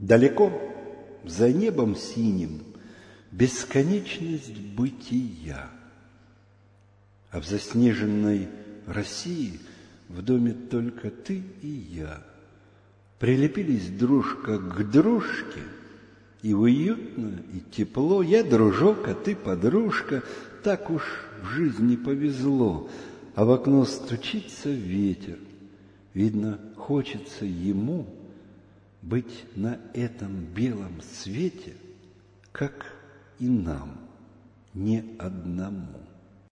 Далеко, за небом синим, бесконечность бытия. А в заснеженной России в доме только ты и я. Прилепились дружка к дружке, и уютно, и тепло. Я дружок, а ты подружка, так уж в жизни повезло. А в окно стучится ветер. Видно, хочется ему быть на этом белом свете, как и нам, не одному.